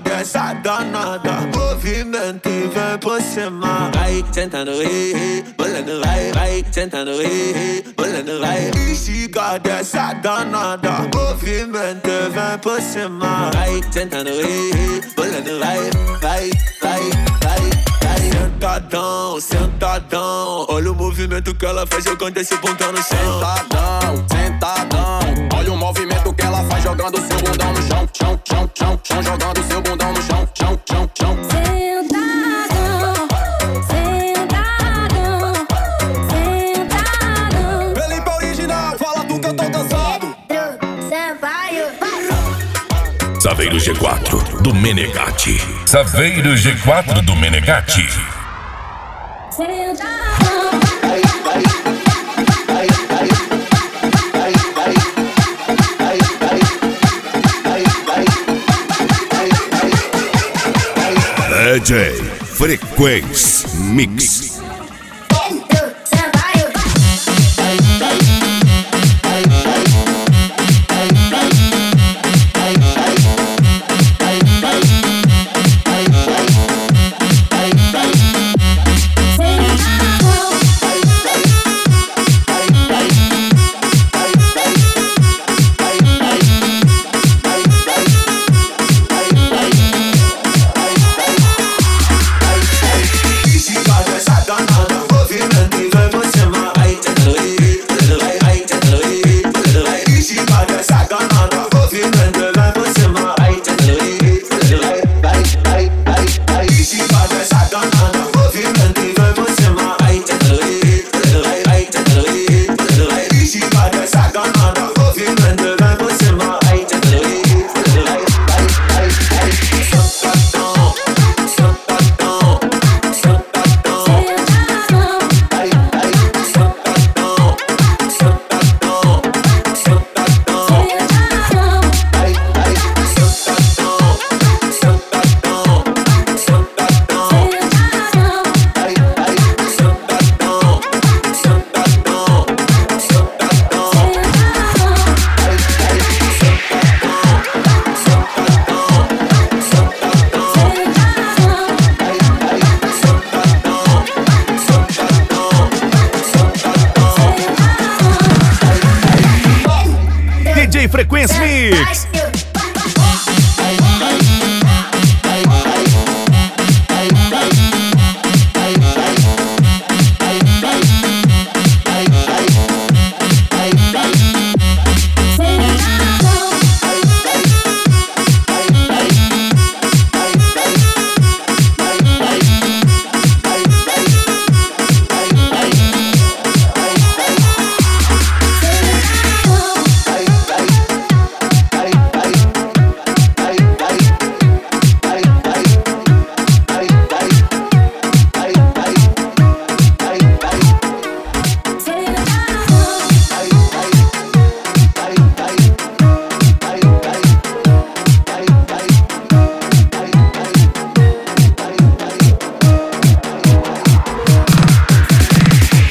dessa danada. Movimento e vem por cima. Vai sentando, bolando, vai sentando, bolando, vai. Instiga dessa danada. Movimento e vem por cima. Vai sentando, bolando, vai. Sentadão, sentadão. Olha o movimento que ela faz jogando esse bundão no chão. Sentadão, sentadão. Olha o movimento que ela faz jogando seu bundão no chão. Chão, jogando seu bundão no chão. Chão. Sentadão, sentadão. Felipe original, fala tu que eu tô cansado. Saveiro G4 do Menegatti. Saveiro G4 do Menegatti. DJ Frequência Mix. DJ Frequência Mix.